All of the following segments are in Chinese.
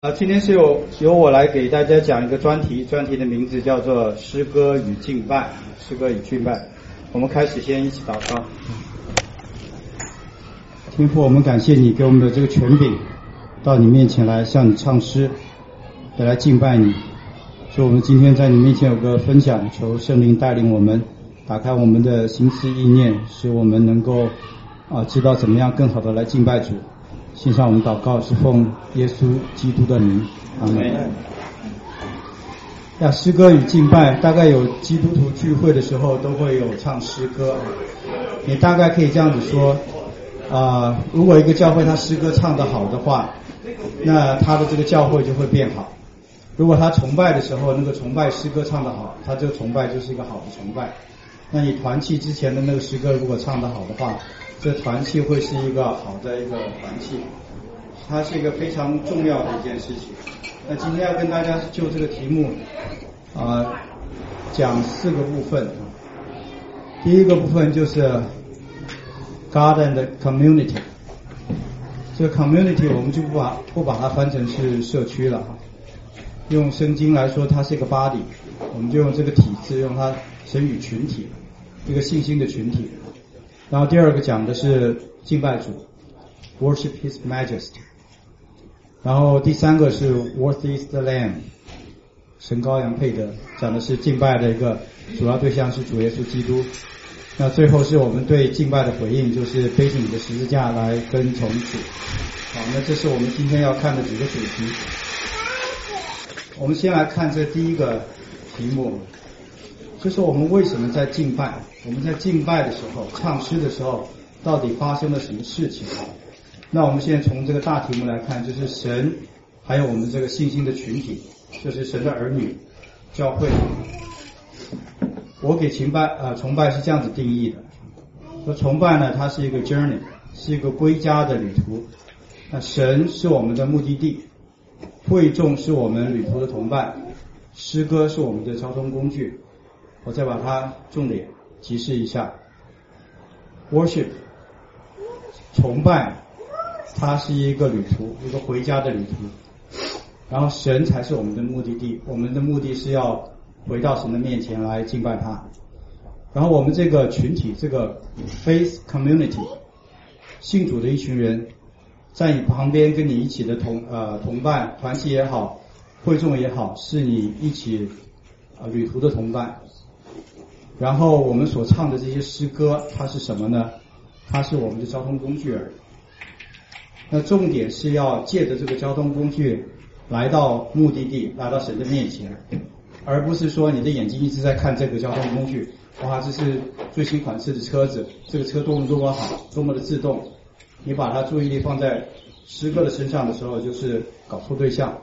今天是由我来给大家讲一个专题的名字叫做诗歌与敬拜。我们开始先一起祷告。天父，我们感谢你给我们的这个权柄，到你面前来向你唱诗，也来敬拜你。所以我们今天在你面前有个分享，求圣灵带领我们，打开我们的心思意念，使我们能够知道怎么样更好的来敬拜主。献上我们祷告，是奉耶稣基督的名，阿们。诗歌与敬拜，大概有基督徒聚会的时候都会有唱诗歌。你大概可以这样子说，如果一个教会他诗歌唱得好的话，那他的这个教会就会变好。如果他崇拜的时候，那个崇拜诗歌唱得好，他这个崇拜就是一个好的崇拜。那你团契之前的那个诗歌如果唱得好的话，这团契会是一个好的一个团契，它是一个非常重要的一件事情。那今天要跟大家就这个题目讲4个部分。第一个部分就是 God and Community。这个 Community 我们就不把它翻成是社区了，用圣经来说它是一个 body， 我们就用这个体字，用它神与群体，一个信心的群体。然后第二个讲的是敬拜主 Worship His Majesty。然后第三个是 Worthy is the Lamb， 神羔羊配得，讲的是敬拜的一个主要对象是主耶稣基督。那最后是我们对敬拜的回应，就是背起你的十字架来跟从主。好，那这是我们今天要看的几个主题。我们先来看这第一个题目，就是我们为什么在敬拜，我们在敬拜的时候唱诗的时候到底发生了什么事情。那我们现在从这个大题目来看，就是神还有我们这个信心的群体，就是神的儿女教会。我给崇拜是这样子定义的，说崇拜呢，它是一个 journey， 是一个归家的旅途。那神是我们的目的地，会众是我们旅途的同伴，诗歌是我们的交通工具。我再把它重点提示一下， worship 崇拜，它是一个旅途，一个回家的旅途。然后神才是我们的目的地，我们的目的是要回到神的面前来敬拜他。然后我们这个群体，这个 faith community， 信主的一群人，在你旁边跟你一起的同伴，团契也好，会众也好，是你一起旅途的同伴。然后我们所唱的这些诗歌，它是什么呢？它是我们的交通工具而已。那重点是要借着这个交通工具来到目的地，来到神的面前，而不是说你的眼睛一直在看这个交通工具，哇，这是最新款式的车子，这个车多么好，多么的自动。你把它注意力放在诗歌的身上的时候，就是搞错对象。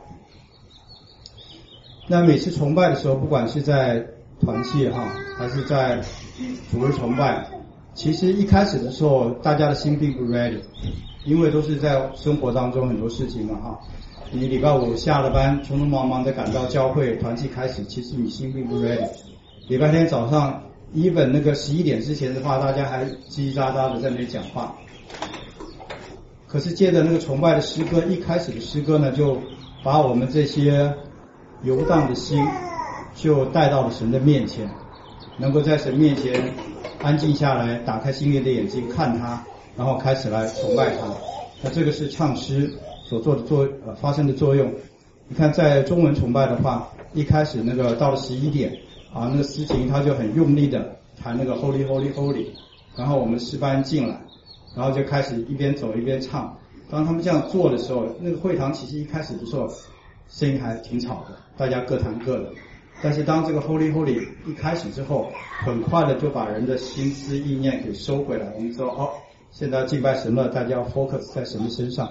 那每次崇拜的时候，不管是在团契还是在主日崇拜，其实一开始的时候大家的心并不 ready， 因为都是在生活当中很多事情嘛你礼拜五下了班，匆匆忙忙的赶到教会，团契开始，其实你心并不 ready。礼拜天早上even那个11点之前的话，大家还叽叽喳喳的在那里讲话。可是借着那个崇拜的诗歌，一开始的诗歌呢，就把我们这些游荡的心就带到了神的面前，能够在神面前安静下来，打开心灵的眼睛看他，然后开始来崇拜他。那这个是唱诗所做的发生的作用。你看在中文崇拜的话，一开始那个到了11点那个司琴他就很用力的弹那个 Holy Holy Holy， 然后我们诗班进来，然后就开始一边走一边唱。当他们这样做的时候，那个会堂其实一开始的时候声音还挺吵的，大家各弹各的。但是当这个 Holy Holy 一开始之后，很快的就把人的心思意念给收回来。我们知道现在敬拜神了，大家要 focus 在神的身上。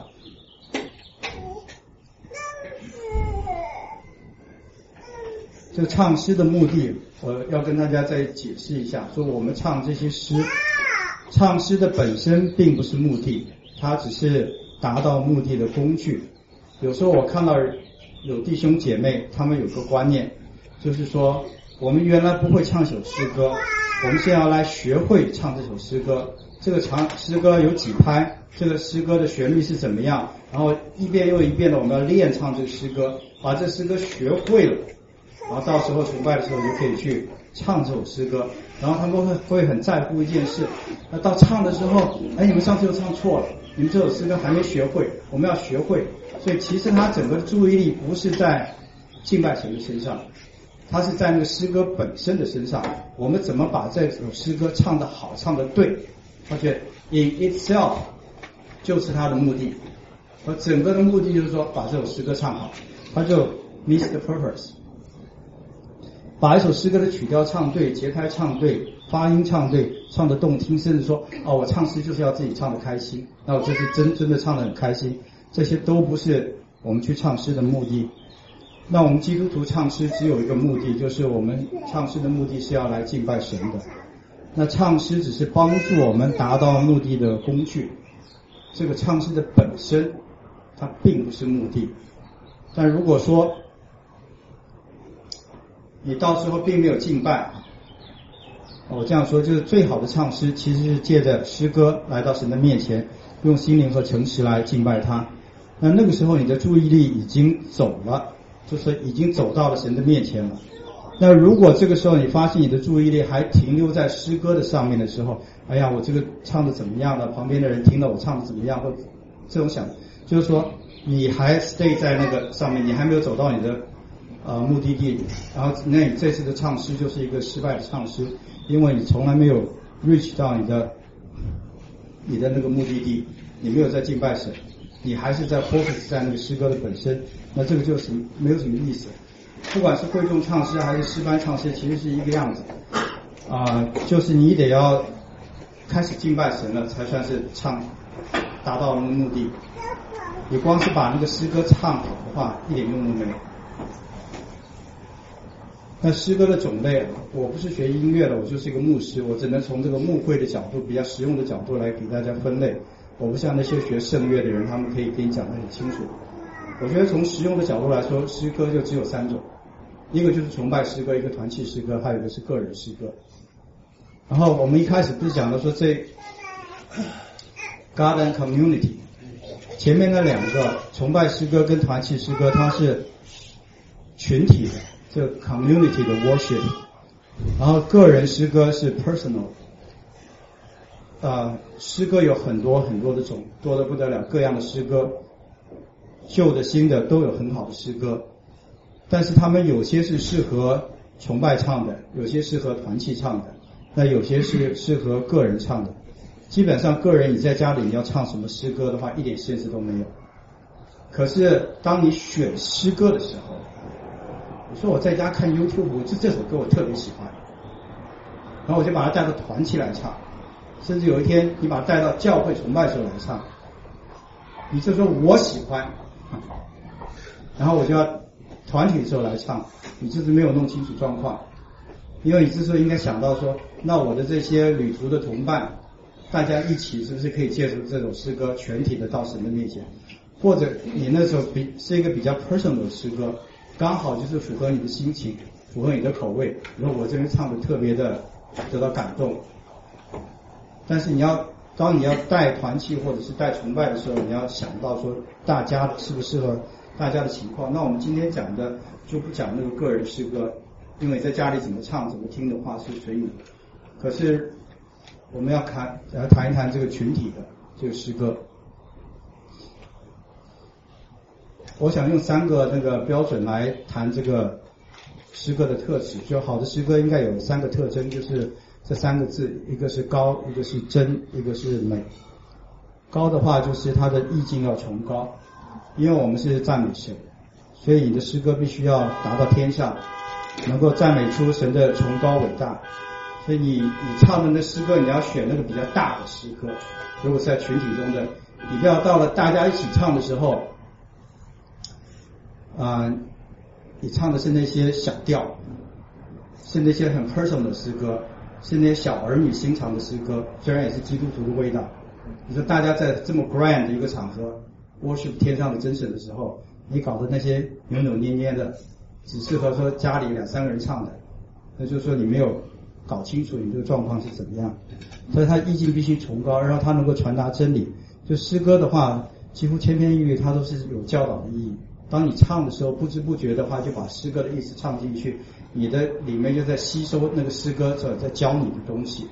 这个唱诗的目的，我要跟大家再解释一下，说我们唱这些诗，唱诗的本身并不是目的，它只是达到目的的工具。有时候我看到有弟兄姐妹，他们有个观念，就是说我们原来不会唱首诗歌，我们现在要来学会唱这首诗歌， 这个诗歌有几拍，这个诗歌的旋律是怎么样，然后一遍又一遍的我们要练唱这个诗歌，把这诗歌学会了，然后到时候崇拜的时候就可以去唱这首诗歌。然后他们会很在乎一件事，那到唱的时候，你们上次又唱错了，你们这首诗歌还没学会，我们要学会。所以其实他整个的注意力不是在敬拜神的身上，他是在那个诗歌本身的身上，我们怎么把这首诗歌唱得好，唱得对，而且 in itself 就是他的目的，而整个的目的就是说把这首诗歌唱好，他就 miss the purpose。把一首诗歌的曲调唱对，节拍唱对，发音唱对，唱得动听，甚至说我唱诗就是要自己唱得开心，那我这是真的唱得很开心，这些都不是我们去唱诗的目的。那我们基督徒唱诗只有一个目的，就是我们唱诗的目的是要来敬拜神的。那唱诗只是帮助我们达到目的的工具，这个唱诗的本身它并不是目的。但如果说你到时候并没有敬拜，我这样说就是最好的唱诗其实是借着诗歌来到神的面前，用心灵和诚实来敬拜他。那个时候你的注意力已经走了，就是已经走到了神的面前了。那如果这个时候你发现你的注意力还停留在诗歌的上面的时候，我这个唱的怎么样了，旁边的人听了我唱的怎么样，或这种想，就是说你还 stay 在那个上面，你还没有走到你的目的地，然后那你这次的唱诗就是一个失败的唱诗，因为你从来没有 reach 到你的那个目的地，你没有在敬拜神，你还是在 focus 在那个诗歌的本身，那这个就是没有什么意思。不管是会众唱诗还是诗班唱诗，其实是一个样子就是你得要开始敬拜神了，才算是唱达到了目的。你光是把那个诗歌唱好的话，一点用都没有。那诗歌的种类，我不是学音乐的，我就是一个牧师，我只能从这个牧会的角度，比较实用的角度来给大家分类。我不像那些学圣乐的人，他们可以给你讲得很清楚。我觉得从实用的角度来说，诗歌就只有3种，一个就是崇拜诗歌，一个团契诗歌，还有一个是个人诗歌。然后我们一开始不是讲到说这 God and Community， 前面那2个崇拜诗歌跟团契诗歌，它是群体的，这个 community 的 worship， 然后个人诗歌是 personal。诗歌有很多很多的种，多得不得了，各样的诗歌，旧的新的都有很好的诗歌，但是他们有些是适合崇拜唱的，有些适合团契唱的，那有些是适合个人唱的。基本上个人你在家里你要唱什么诗歌的话，一点限制都没有。可是当你选诗歌的时候，我说我在家看 YouTube， 这首歌我特别喜欢，然后我就把它带到团契来唱，甚至有一天你把它带到教会崇拜的时候来唱，你就说我喜欢，然后我就要团体的时候来唱，你就是没有弄清楚状况。因为你之所以应该想到说，那我的这些旅途的同伴，大家一起是不是可以借助这首诗歌全体的到神的面前，或者你那时候是一个比较 personal 的诗歌，刚好就是符合你的心情，符合你的口味，然后我这边唱的特别的得到感动。但是当你要带团契或者是带崇拜的时候，你要想到说大家适不适合大家的情况。那我们今天讲的就不讲那个个人诗歌，因为在家里怎么唱怎么听的话是随你。可是我们要谈一谈这个群体的这个诗歌。我想用3个那个标准来谈这个诗歌的特质。就好的诗歌应该有3个特征，就是这3个字，一个是高，一个是真，一个是美。高的话就是它的意境要崇高，因为我们是赞美神，所以你的诗歌必须要达到天上，能够赞美出神的崇高伟大。所以你唱的那诗歌，你要选那个比较大的诗歌，如果是在群体中的，你不要到了大家一起唱的时候你唱的是那些小调，是那些很 personal 的诗歌，是那些小儿女心肠的诗歌，虽然也是基督徒的味道。你说大家在这么 grand 的一个场合 worship 天上的真神的时候，你搞的那些扭扭捏捏的，只适合说家里2-3个人唱的，那就是说你没有搞清楚你这个状况是怎么样。所以它意境必须崇高，然后它能够传达真理。就诗歌的话，几乎千篇一律，它都是有教导的意义。当你唱的时候，不知不觉的话，就把诗歌的意思唱进去，你的里面就在吸收那个诗歌在教你的东西。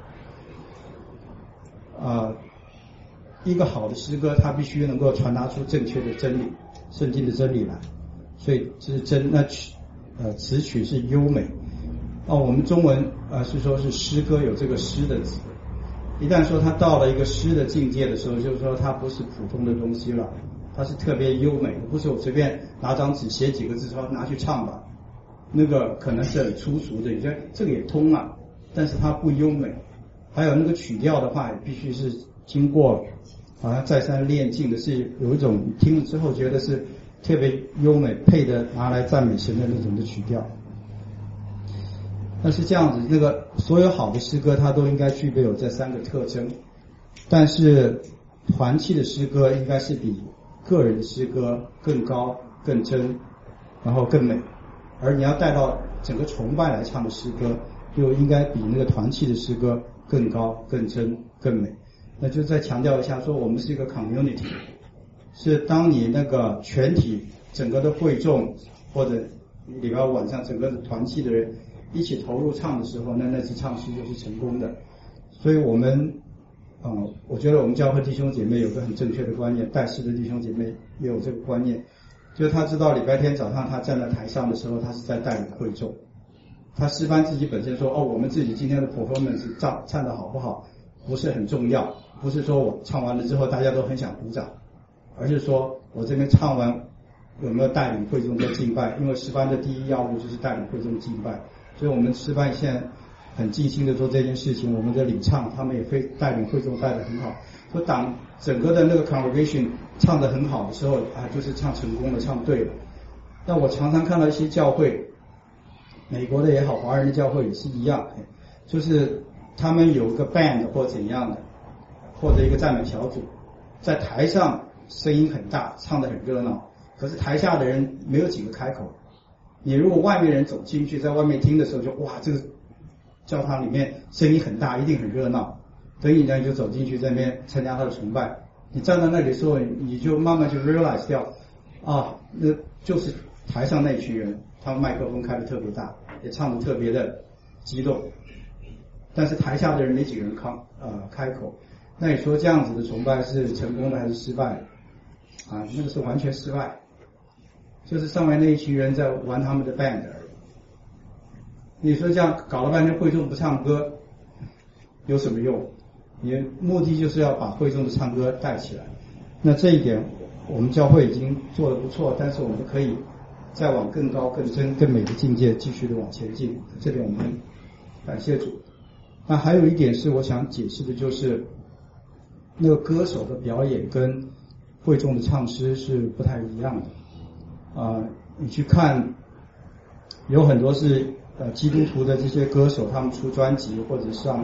一个好的诗歌，它必须能够传达出正确的真理，圣经的真理来。所以这是词曲是优美。我们中文是说是诗歌有这个诗的词，一旦说它到了一个诗的境界的时候，就是说它不是普通的东西了，它是特别优美的，不是我随便拿张纸写几个字说拿去唱吧，那个可能是很粗俗的，你觉得这个也通啊，但是它不优美。还有那个曲调的话，也必须是经过好像再三练尽的，是有一种听了之后觉得是特别优美，配的拿来赞美神的那种的曲调。那是这样子，那个所有好的诗歌它都应该具备有这三个特征，但是团契的诗歌应该是比个人的诗歌更高、更真，然后更美。而你要带到整个崇拜来唱的诗歌，就应该比那个团契的诗歌更高、更真、更美。那就再强调一下，说我们是一个 community， 是当你那个全体整个的会众或者礼拜晚上整个的团契的人一起投入唱的时候，那次唱诗就是成功的。所以我们我觉得我们教会弟兄姐妹有个很正确的观念，带诗的弟兄姐妹也有这个观念，就是他知道礼拜天早上他站在台上的时候，他是在带领会众。他诗班自己本身说我们自己今天的 performance 唱得好不好不是很重要，不是说我唱完了之后大家都很想鼓掌，而是说我这边唱完有没有带领会众在敬拜，因为诗班的第一要务就是带领会众敬拜。所以我们诗班现在很尽心的做这件事情，我们的领唱他们也会带领会众带得很好。说当整个的那个 congregation 唱得很好的时候就是唱成功了，唱对了。那我常常看到一些教会，美国的也好，华人的教会也是一样，就是他们有一个 band 或怎样的，或者一个赞美小组，在台上声音很大，唱得很热闹，可是台下的人没有几个开口。你如果外面人走进去，在外面听的时候就哇，这个教堂里面声音很大，一定很热闹。等你就走进去在那边参加他的崇拜，你站在那里的时候，你就慢慢就 realize 掉那就是台上那群人，他们麦克风开得特别大，也唱得特别的激动，但是台下的人没几个人开口。那你说这样子的崇拜是成功的还是失败的？那个是完全失败，就是上面那一群人在玩他们的 band 而已。你说这样搞了半天会众不唱歌有什么用？你的目的就是要把会众的唱歌带起来。那这一点我们教会已经做得不错，但是我们可以再往更高、更真、更美的境界继续的往前进。这点我们感谢主。那还有一点是我想解释的，就是那个歌手的表演跟会众的唱诗是不太一样的。你去看有很多是基督徒的这些歌手，他们出专辑或者上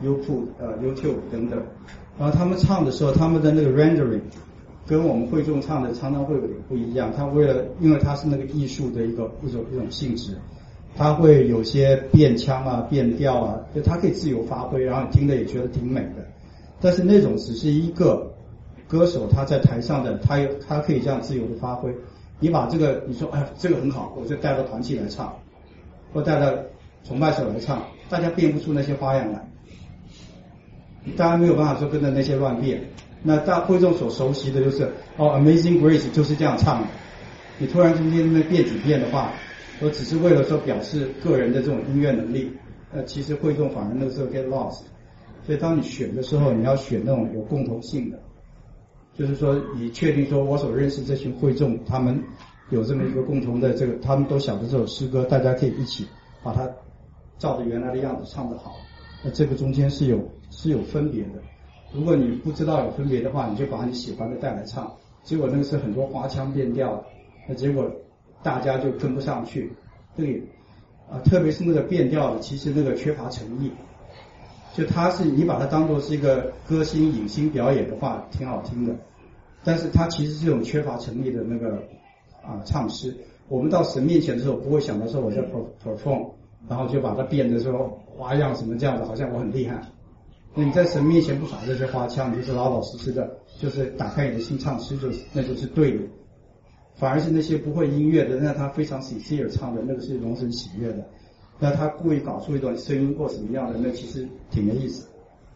YouTube 等等，然后他们唱的时候，他们的那个 rendering 跟我们会众唱的常常会有点不一样。他因为他是那个艺术的一种性质，他会有些变腔变调就他可以自由发挥，然后你听的也觉得挺美的。但是那种只是一个歌手他在台上的他可以这样自由的发挥。你把这个你说这个很好，我就带到团契来唱，或带到崇拜手来唱，大家变不出那些花样来，大家没有办法说跟着那些乱变。那大会众所熟悉的就是Amazing Grace 就是这样唱的，你突然中间那变几变的话，我只是为了说表示个人的这种音乐能力，其实会众反而那个时候 get lost。 所以当你选的时候，你要选那种有共同性的，就是说你确定说我所认识这群会众他们有这么一个共同的这个，他们都晓得这首诗歌，大家可以一起把它照着原来的样子唱得好。那这个中间是有分别的。如果你不知道有分别的话，你就把你喜欢的带来唱，结果那个是很多花腔变调，那结果大家就跟不上去。特别是那个变调的，其实那个缺乏诚意。就你把它当作是一个歌星影星表演的话，挺好听的，但是它其实是这种缺乏诚意的那个唱诗。我们到神面前的时候，不会想到说我在 perform， 然后就把它变得说花样什么这样子，好像我很厉害。那你在神面前不耍这些花枪，你就是老老实实的，就是打开你的心唱诗，那就是对的。反而是那些不会音乐的，那他非常 sincere 唱的，那个是容神喜悦的。那他故意搞出一段声音或什么样的，那其实挺没意思。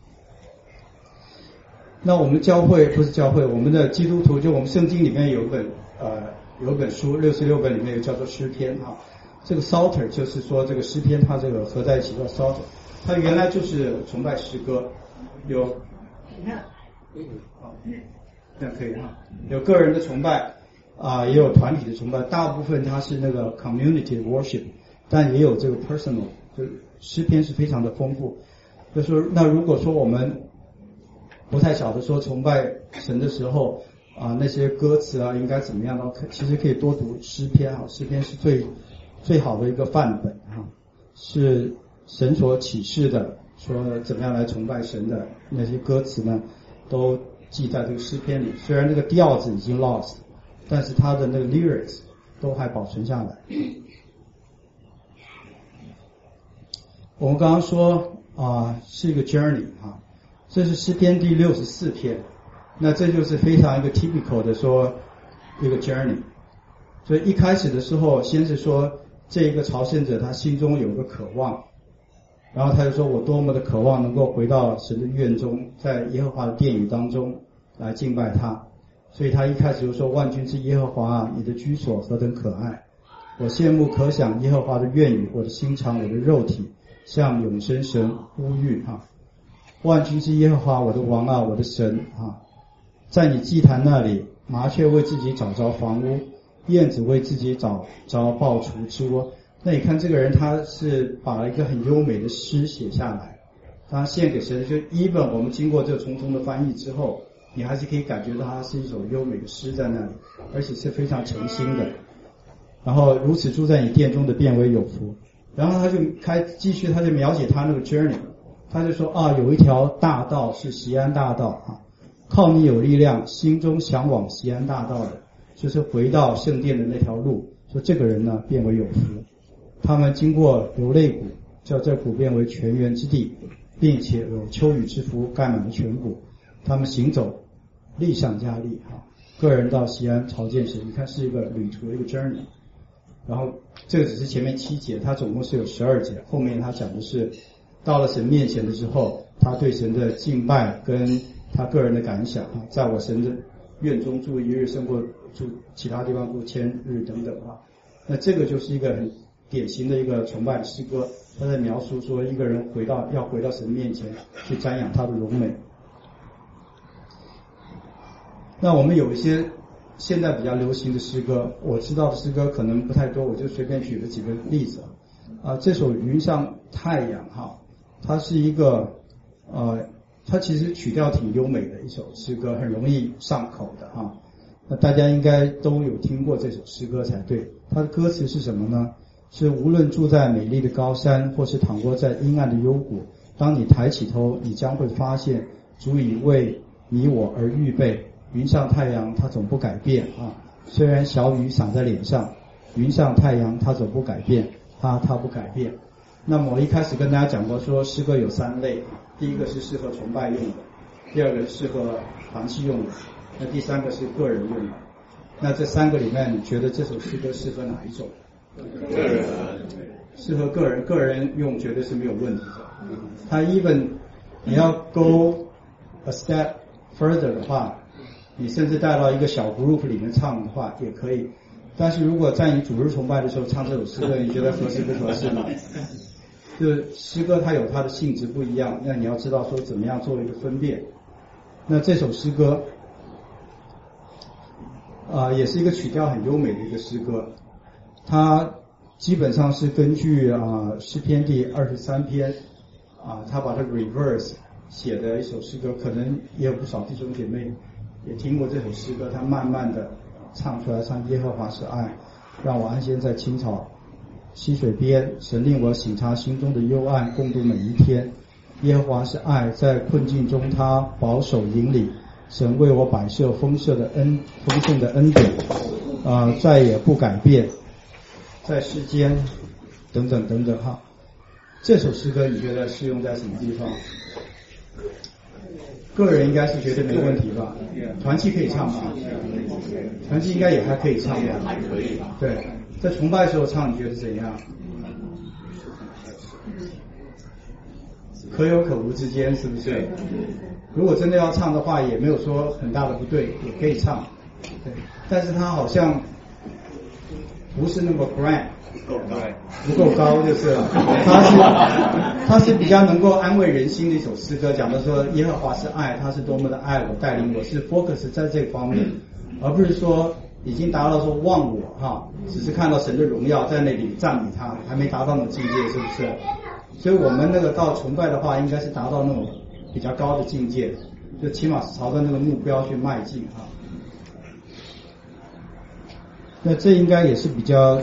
那我们教会不是教会，我们的基督徒就我们圣经里面有一本书66本里面有叫做诗篇啊。这个 Psalter 就是说这个诗篇它这个合在一起叫 Psalter， 它原来就是崇拜诗歌，有这样可以哈，有个人的崇拜也有团体的崇拜，大部分它是那个 community worship， 但也有这个 personal， 就诗篇是非常的丰富。就说那如果说我们不太晓得说崇拜神的时候那些歌词应该怎么样呢？其实可以多读诗篇诗篇是最好的一个范本是神所启示的，说怎么样来崇拜神的那些歌词呢，都记在这个诗篇里。虽然这个调子已经 lost， 但是它的那个 lyrics 都还保存下来。我们刚刚说是一个 journey 这是诗篇第64篇，那这就是非常一个 typical 的说一个 journey。所以一开始的时候，先是说这一个朝圣者他心中有个渴望，然后他就说我多么的渴望能够回到神的院中，在耶和华的殿宇当中来敬拜他。所以他一开始就说万军之耶和华你的居所何等可爱，我羡慕可想耶和华的院宇，我的心肠我的肉体向永生神呼吁万军之耶和华我的王我的神在你祭坛那里，麻雀为自己找着房屋，燕子为自己找着抱雏之窝。那你看这个人他是把一个很优美的诗写下来，他献给神，就even我们经过这重重的翻译之后，你还是可以感觉到它是一首优美的诗在那里，而且是非常诚心的。然后如此住在你殿中的变为有福。然后他就继续他就描写他那个 journey， 他就说有一条大道是锡安大道靠你有力量，心中向往锡安大道的，就是回到圣殿的那条路，说这个人呢变为有福。他们经过流泪谷，叫这谷变为泉源之地，并且有秋雨之福盖满了全谷。他们行走力上加力个人到锡安朝见神。你看是一个旅途的一个 journey。然后这个只是前面7节，它总共是有12节，后面他讲的是到了神面前的时候，他对神的敬拜跟他个人的感想在我神的院中住一日胜过住其他地方住1000日等等那这个就是一个很典型的一个崇拜的诗歌，他在描述说一个人要回到神面前去瞻仰他的荣美。那我们有一些现在比较流行的诗歌，我知道的诗歌可能不太多，我就随便举了几个例子这首云上太阳它是一个它其实曲调挺优美的一首诗歌，很容易上口的那大家应该都有听过这首诗歌才对。它的歌词是什么呢？是无论住在美丽的高山，或是躺卧在阴暗的幽谷，当你抬起头，你将会发现主已为你我而预备。云上太阳它总不改变虽然小雨洒在脸上，云上太阳它总不改变，它不改变。那么我一开始跟大家讲过说诗歌有3类，第一个是适合崇拜用的，第二个是适合团契用的，那第3个是个人用的。那这3个里面你觉得这首诗歌适合哪一种？个人适合个人用绝对是没有问题的。它 even 你要 go a step further 的话，你甚至带到一个小 group 里面唱的话也可以。但是如果在你主日崇拜的时候唱这首诗歌，你觉得合适不合适呢？就是诗歌它有它的性质不一样，那你要知道说怎么样做一个分辨。那这首诗歌也是一个曲调很优美的一个诗歌，它基本上是根据诗篇第23篇他把它 reverse 写的一首诗歌，可能也有不少弟兄姐妹也听过这首诗歌，他慢慢的唱出来，唱耶和华是爱，让我安歇在青草溪水边，神令我省察心中的幽暗，共度每一天。耶和华是爱，在困境中他保守引领，神为我摆设丰盛的恩典再也不改变，在世间等等等等这首诗歌你觉得适用在什么地方？个人应该是觉得没问题吧？团契可以唱吧？团契应该也还可以唱吧？还可以吧？对，在崇拜的时候唱，你觉得怎样？可有可无之间，是不是？如果真的要唱的话，也没有说很大的不对，也可以唱。对，但是它好像不是那么 grand， 不够高就是了。它是比较能够安慰人心的一首诗歌，讲的说耶和华是爱，他是多么的爱我，带领我，是 focus 在这方面，而不是说已经达到说忘我哈，只是看到神的荣耀在那里赞美他，还没达到那种境界，是不是？所以我们那个到崇拜的话，应该是达到那种比较高的境界，就起码是朝着那个目标去迈进哈。那这应该也是比较，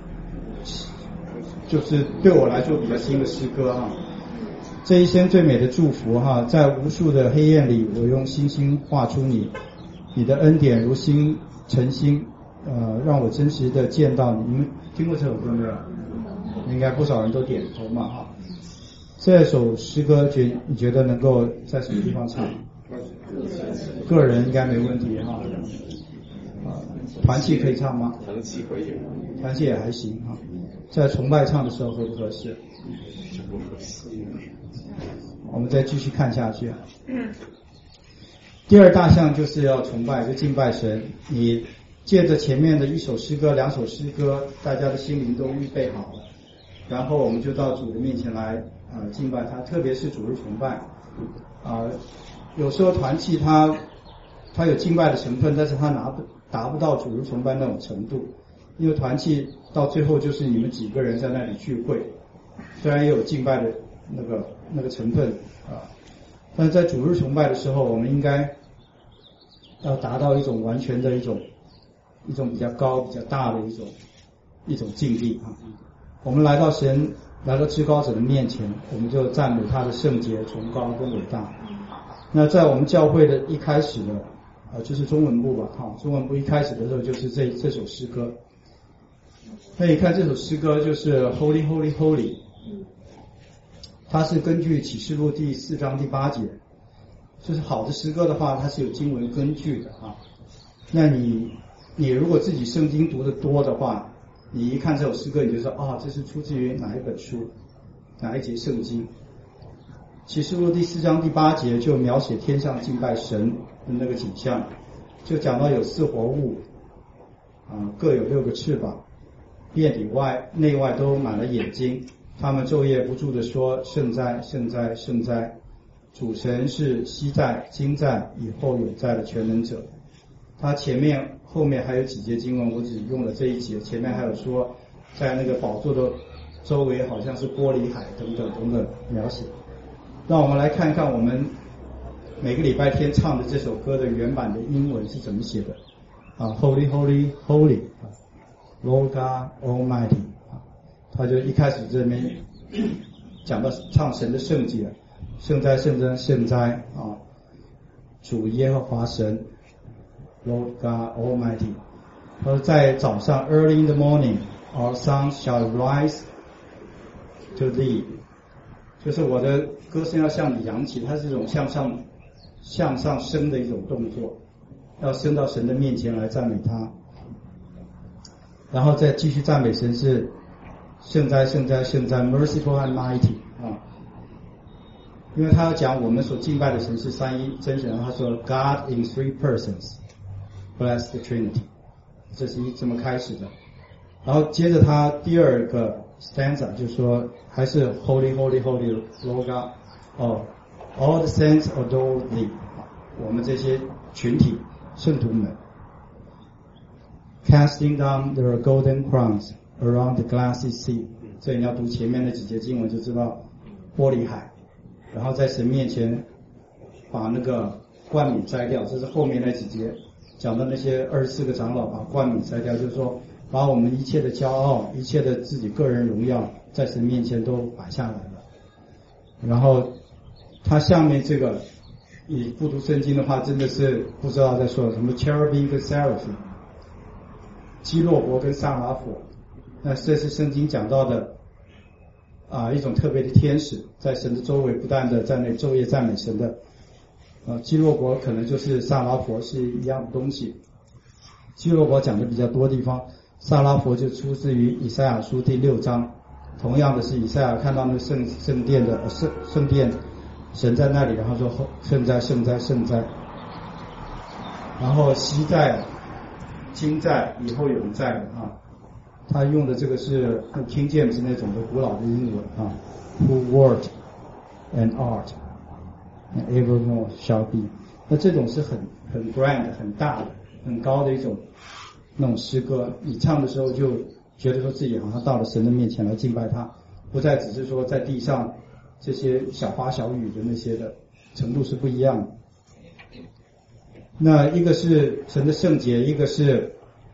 就是对我来说比较新的诗歌哈。这一生最美的祝福哈，在无数的黑夜里，我用星星画出你，你的恩典如星晨星，让我真实的见到你。你们听过这首歌没有？应该不少人都点头嘛哈。这首诗歌你觉得能够在什么地方唱？个人应该没问题哈。团契可以唱吗？团契可以。团契也还行哈。在崇拜唱的时候合不合适？不合适。我们再继续看下去。第二大项就是要崇拜，就敬拜神。你借着前面的一首诗歌、两首诗歌，大家的心灵都预备好了，然后我们就到主的面前来敬拜他，特别是主日崇拜有时候团契它有敬拜的成分，但是它达不到主日崇拜那种程度，因为团契到最后就是你们几个人在那里聚会，虽然也有敬拜的那个成分但是在主日崇拜的时候，我们应该要达到一种完全的一种比较高比较大的一种境地我们来到至高者的面前，我们就赞美他的圣洁、崇高跟伟大。那在我们教会的一开始的就是中文部吧中文部一开始的时候就是这首诗歌。那你看这首诗歌就是 Holy Holy Holy， 它是根据启示录第4章第8节，就是好的诗歌的话，它是有经文根据的那你如果自己圣经读得多的话，你一看这首诗歌，你就说这是出自于哪一本书，哪一节圣经。启示录第4章第8节就描写天上敬拜神的那个景象，就讲到有4活物各有6个翅膀，遍里外内外都满了眼睛，他们昼夜不住地说圣哉圣哉圣哉，主神是昔在今在以后有在的全能者。他后面还有几节经文，我只用了这一节，前面还有说在那个宝座的周围好像是玻璃海等等等等描写。让我们来看看我们每个礼拜天唱的这首歌的原版的英文是怎么写的Holy Holy Holy Lord God Almighty 他就一开始这边讲到唱神的圣洁，圣哉圣哉圣哉主耶和华神 Lord God Almighty。 他说在早上 early in the morning our sun shall rise to thee， 就是我的歌声要向你扬起，它是一种向上升的一种动作，要升到神的面前来赞美他，然后再继续赞美神是圣哉圣哉圣哉 merciful and mighty 因为他要讲我们所敬拜的神是三一真神，他说 God in three persons bless the Trinity， 这是这么开始的。然后接着他第二个 stanza 就说还是 Holy Holy Holy Lord God all the saints adore thee， 我们这些群体圣徒们 casting down their golden crowns around the glassy sea， 这你要读前面那几节经文就知道玻璃海，然后在神面前把那个冠冕摘掉，这是后面那几节讲的那些24个长老把冠冕摘掉，就是说把我们一切的骄傲一切的自己个人荣耀在神面前都摆下来了。然后他下面这个你不读圣经的话真的是不知道在说什么 cherubim 跟 seraphim， 基洛伯跟撒拉佛，那这是圣经讲到的一种特别的天使，在神的周围不断的在那昼夜赞美神的。基洛伯可能就是萨拉佛是一样的东西。基洛伯讲的比较多地方，萨拉佛就出自于以赛亚书第6章。同样的是以赛亚看到那个圣殿的圣殿，神在那里，然后说圣哉圣哉圣哉。然后昔在、今在、以后永在啊。他用的这个是 King James 那种的古老的英文啊 ，Who were and art and evermore shall be。那这种是很 grand 很大的很高的一种那种诗歌，你唱的时候就觉得说自己好像到了神的面前来敬拜他，不再只是说在地上这些小花小雨的那些的程度是不一样的。那一个是神的圣洁，一个是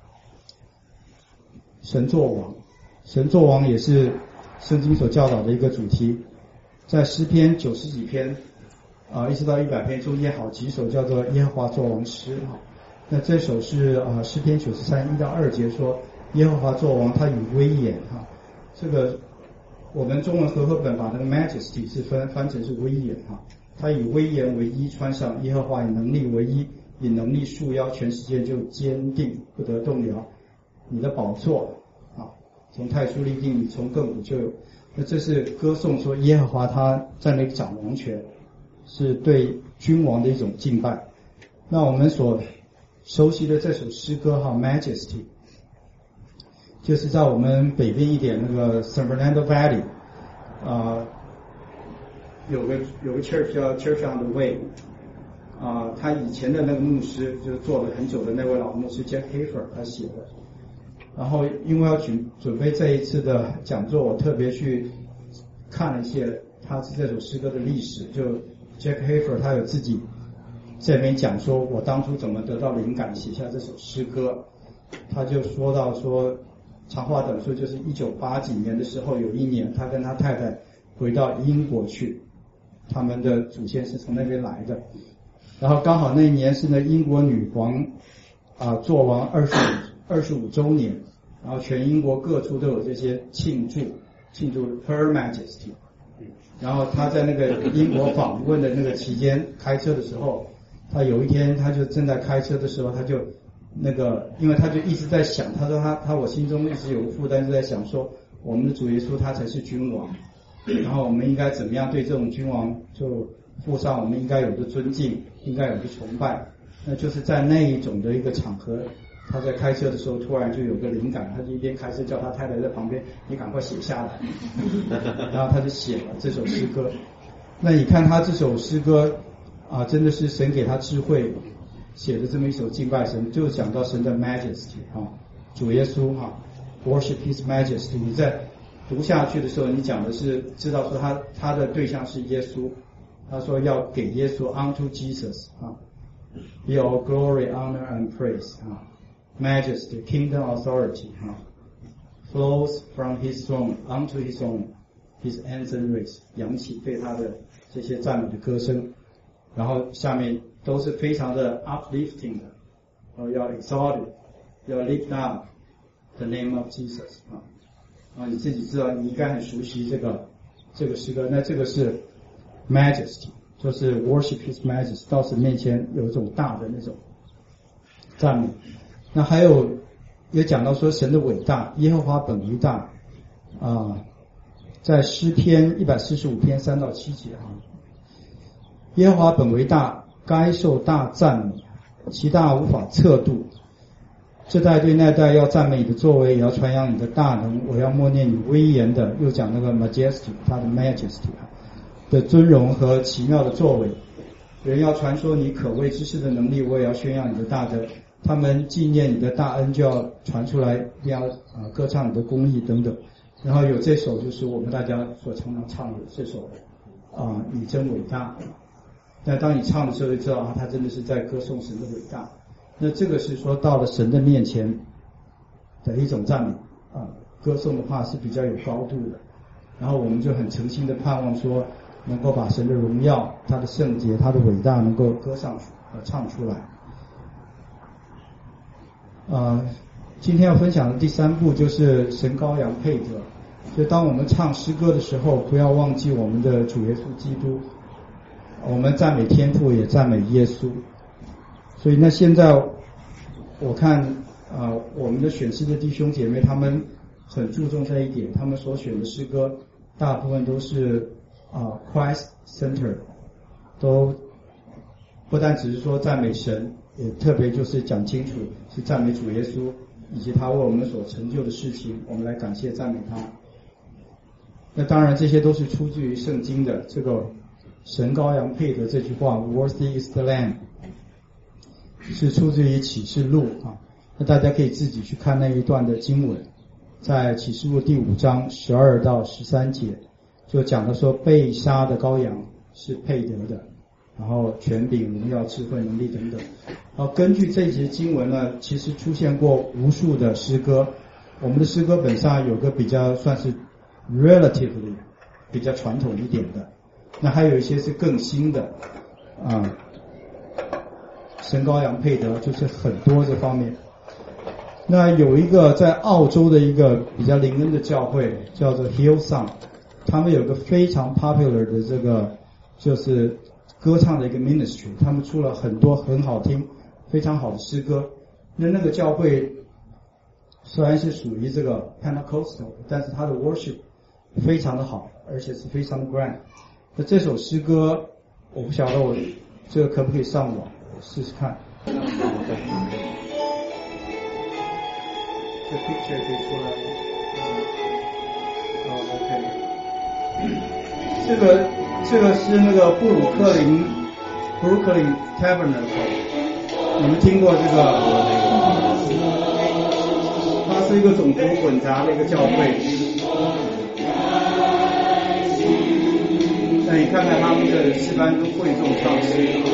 神作王。神作王也是圣经所教导的一个主题，在诗篇90几篇一直到100篇中间好几首叫做耶和华作王诗。那这首是诗篇93 1到2节说耶和华作王，他以威严这个我们中文和合本把那个 majesty 是翻成是威严他以威严为衣穿上，耶和华以能力为衣，以能力束腰，全世界就坚定不得动摇。你的宝座从太初立定，从亘古就有。那这是歌颂说耶和华他在那里掌王权，是对君王的一种敬拜。那我们所熟悉的这首诗歌Majesty， 就是在我们北边一点那个 San Fernando Valley 有个 church 叫 Church on the Way 他以前的那个牧师就是做了很久的那位老牧师 Jack Hayford 他写的。然后因为要准备这一次的讲座，我特别去看了一些他这首诗歌的历史。就 Jack Hayford 他有自己这边讲说我当初怎么得到灵感写下这首诗歌。他就说到说长话短说，就是1980几年的时候，有一年他跟他太太回到英国去，他们的祖先是从那边来的。然后刚好那一年是那英国女皇做王25周年，然后全英国各处都有这些庆祝 Her Majesty。 然后他在那个英国访问的那个期间开车的时候，他有一天他就正在开车的时候，他就因为他就一直在想，他说我心中一直有个负担，就在想说我们的主耶稣他才是君王，然后我们应该怎么样对这种君王就附上我们应该有的尊敬，应该有的崇拜。那就是在那一种的一个场合，他在开车的时候突然就有个灵感，他就一边开车叫他太太在旁边，你赶快写下来然后他就写了这首诗歌。那你看他这首诗歌真的是神给他智慧写的这么一首敬拜神，就讲到神的 majesty 主耶稣worship his majesty。 你在读下去的时候，你讲的是知道说他的对象是耶稣，他说要给耶稣 unto Jesus be all glory, honor and praise majesty, kingdom, authority flows from his throne unto his own, his ancient race。 扬起对他的这些赞美的歌声，然后下面都是非常的 uplifting 的要 exalted， 要 lift up the name of Jesus 你自己知道，你应该很熟悉这个诗歌。那这个是 majesty， 就是 worship his majesty， 到神面前有一种大的那种赞美。那还有也讲到说神的伟大，耶和华本为大在诗篇145篇3到7节耶和华本为大，该受大赞美，其大无法测度。这代对那代要赞美你的作为，也要传扬你的大能。我要默念你威严的，又讲那个 majesty， 他的 majesty 的尊荣和奇妙的作为。人要传说你可畏之事的能力，我也要宣扬你的大德。他们纪念你的大恩，就要传出来，一定要歌唱你的公义等等。然后有这首就是我们大家所常常唱的这首你真伟大。那当你唱的时候就知道他真的是在歌颂神的伟大。那这个是说到了神的面前的一种赞美歌颂的话是比较有高度的。然后我们就很诚心的盼望说能够把神的荣耀，他的圣洁，他的伟大能够唱出来。今天要分享的第3部就是神羔羊配得就当我们唱诗歌的时候，不要忘记我们的主耶稣基督，我们赞美天父也赞美耶稣。所以那现在我看我们的选诗的弟兄姐妹他们很注重这一点，他们所选的诗歌大部分都是Christ Center， 都不但只是说赞美神，也特别就是讲清楚是赞美主耶稣以及他为我们所成就的事情，我们来感谢赞美他。那当然这些都是出自于圣经的，这个神羔羊配得这句话 Worthy is the Lamb 是出自于启示录那大家可以自己去看那一段的经文，在启示录第5章12到13节就讲到说被杀的羔羊是配得的，然后权柄、荣耀、智慧、能力等等。然后根据这节经文呢，其实出现过无数的诗歌，我们的诗歌本上有个比较算是 relatively 比较传统一点的，那还有一些是更新的神羔羊配得，就是很多这方面。那有一个在澳洲的一个比较灵恩的教会叫做 Hillsong， 他们有个非常 popular 的这个就是歌唱的一个 ministry， 他们出了很多很好听非常好的诗歌。那个教会虽然是属于这个 Pentecostal， 但是他的 worship 非常的好，而且是非常的 grand。那这首诗歌我不晓得我这个可不可以上网试试看。这 picture 可以出来吗？OK。这个是那个布鲁克林 Tabernacle， 你们听过这个？它是一个种族混杂的一个教会。那你看看他们的诗班都会众唱诗。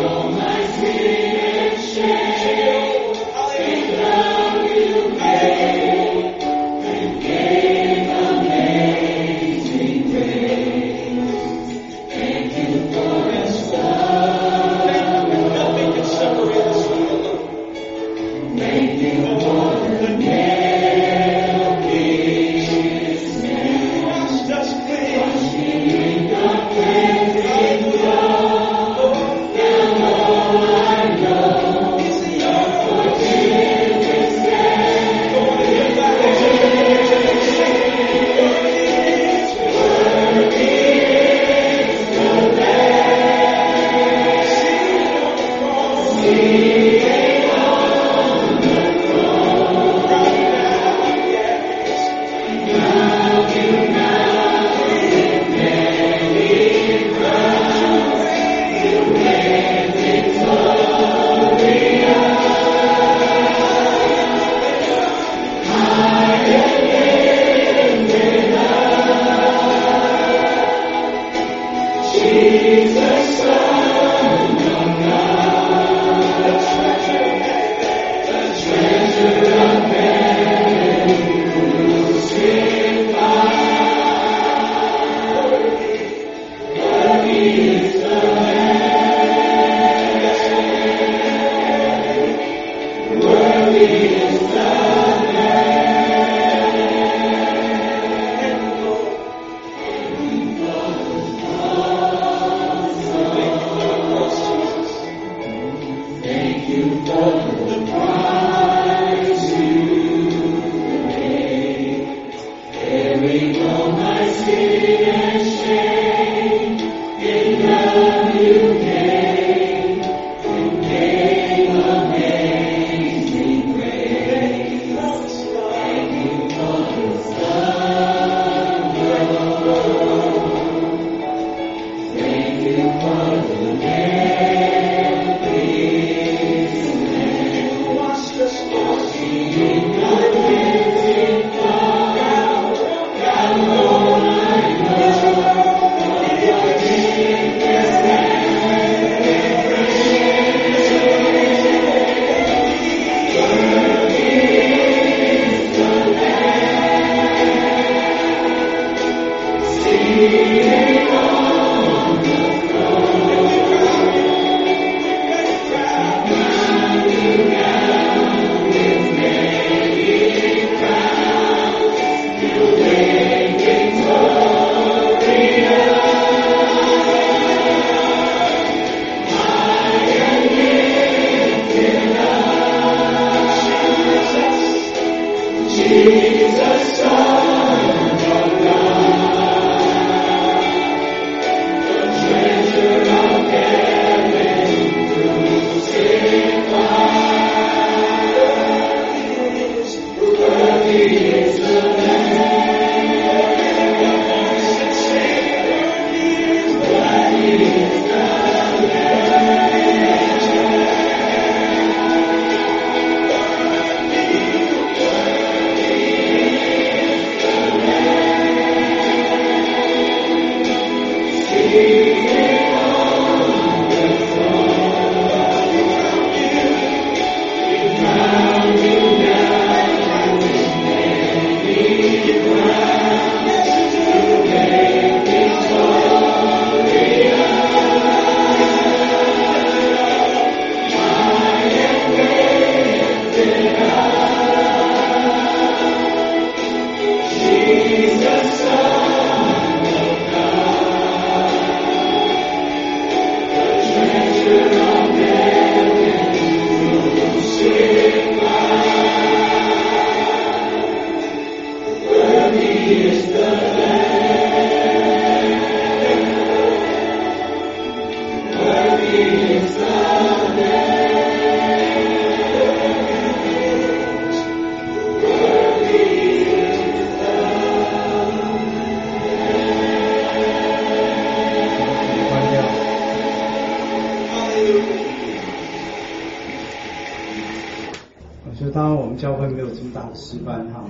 教会没有这么大的诗班哈，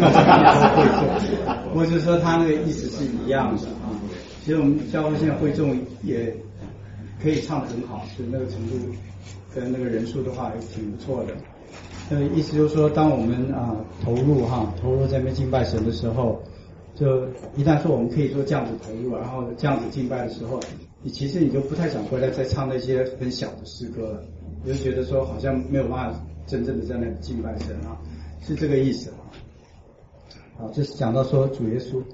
或者说他那个意思是一样的啊。其实我们教会现在会众也可以唱得很好，就那个程度跟那个人数的话也挺不错的。意思就是说，当我们投入在那边敬拜神的时候，就一旦说我们可以做这样子投入，然后这样子敬拜的时候，其实你就不太想回来再唱那些很小的诗歌了，你就觉得说好像没有办法真正的在那里敬拜神啊，是这个意思啊。这是讲到说主耶稣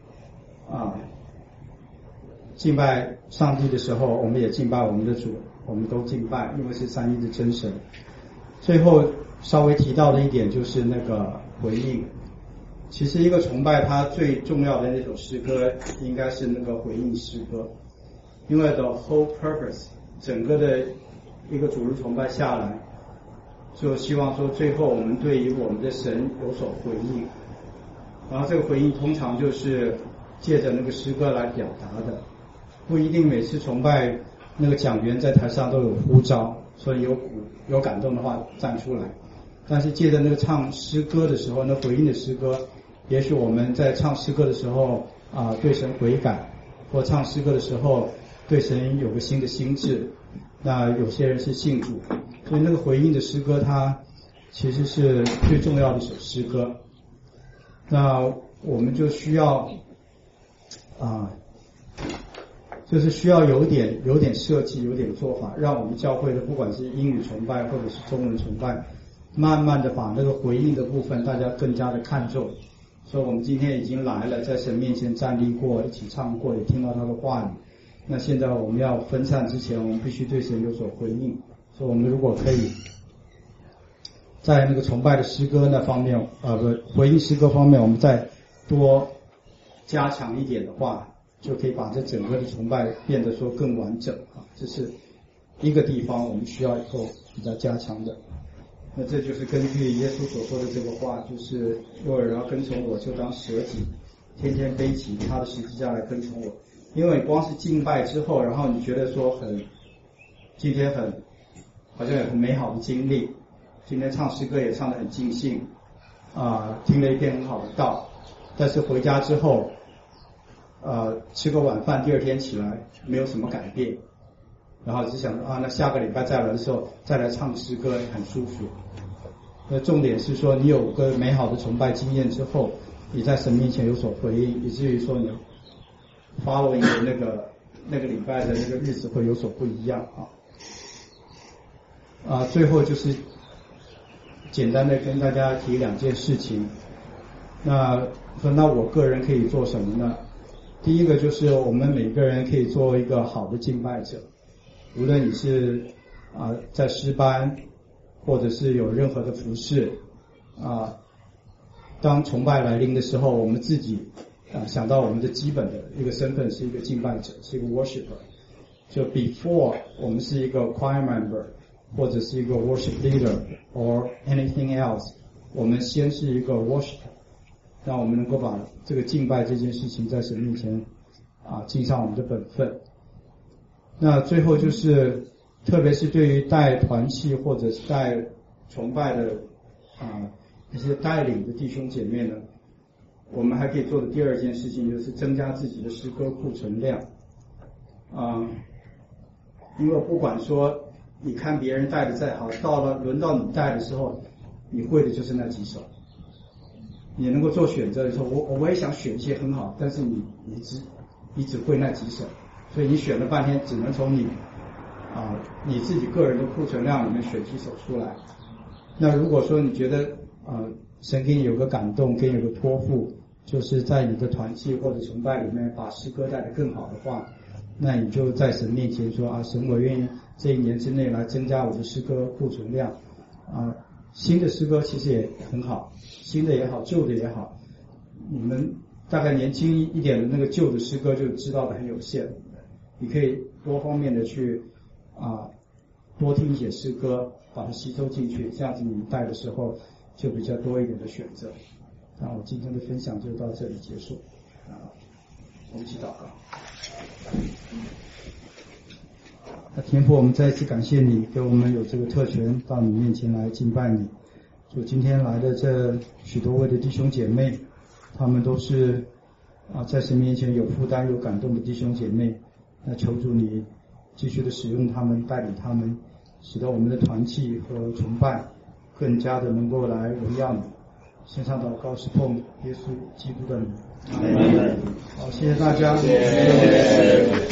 敬拜上帝的时候，我们也敬拜我们的主，我们都敬拜，因为是三一的真神。最后稍微提到的一点就是那个回应。其实一个崇拜它最重要的那首诗歌应该是那个回应诗歌，因为 the whole purpose 整个的一个主日崇拜下来，就希望说最后我们对于我们的神有所回应，然后这个回应通常就是借着那个诗歌来表达的，不一定每次崇拜那个讲员在台上都有呼召，所以有感动的话站出来，但是借着那个唱诗歌的时候，那回应的诗歌，也许我们在唱诗歌的时候对神悔改，或唱诗歌的时候对神有个新的心智，那有些人是信主，所以那个回应的诗歌它其实是最重要的一首诗歌。那我们就需要就是需要有点设计，有点做法，让我们教会的不管是英语崇拜或者是中文崇拜，慢慢的把那个回应的部分大家更加的看重。所以我们今天已经来了，在神面前站立过，一起唱过，也听到他的话语。那现在我们要分散之前，我们必须对神有所回应。所以我们如果可以在那个崇拜的诗歌那方面回应诗歌方面，我们再多加强一点的话，就可以把这整个的崇拜变得说更完整这是一个地方我们需要以后比较加强的。那这就是根据耶稣所说的这个话，就是若有人要跟从我，就当舍己，天天背起他的十字架来跟从我。因为光是敬拜之后，然后你觉得说今天好像有很美好的经历，今天唱诗歌也唱得很尽兴听了一遍很好的道，但是回家之后吃个晚饭，第二天起来没有什么改变，然后只想那下个礼拜再来的时候再来唱诗歌很舒服。那重点是说你有个美好的崇拜经验之后，你在神面前有所回应，以至于说你 following 的那个礼拜的那个日子会有所不一样最后就是简单的跟大家提两件事情。那我个人可以做什么呢？第一个就是我们每个人可以做一个好的敬拜者，无论你是在诗班，或者是有任何的服事当崇拜来临的时候，我们自己想到我们的基本的一个身份是一个敬拜者，是一个 worshiper。就 before 我们是一个 choir member 或者是一个 worship leader or anything else， 我们先是一个 worshiper， 让我们能够把这个敬拜这件事情在神面前尽上我们的本分。那最后就是特别是对于带团契或者是带崇拜的一些带领的弟兄姐妹呢，我们还可以做的第二件事情就是增加自己的诗歌库存量因为不管说你看别人带的再好，轮到你带的时候，你会的就是那几首，你能够做选择的时候，我也想选一些很好，但是你只会那几首，所以你选了半天只能从你自己个人的库存量里面选几首出来。那如果说你觉得神给你有个感动，给你有个托付，就是在你的团契或者崇拜里面把诗歌带得更好的话，那你就在神面前说神，我愿意这一年之内来增加我的诗歌库存量新的诗歌其实也很好，新的也好，旧的也好，你们大概年轻一点的那个旧的诗歌就知道的很有限，你可以多方面的去多听一些诗歌，把它吸收进去，这样子你们带的时候就比较多一点的选择。那我今天的分享就到这里结束我们一起祷告。天父，我们再一次感谢你给我们有这个特权到你面前来敬拜你。 主今天来的这许多位的弟兄姐妹，他们都是在神面前有负担有感动的弟兄姐妹，那求主你继续的使用他们，带领他们，使得我们的团契和崇拜更加的能够来荣耀你。线上祷告是奉耶稣基督的名。好，谢谢大家。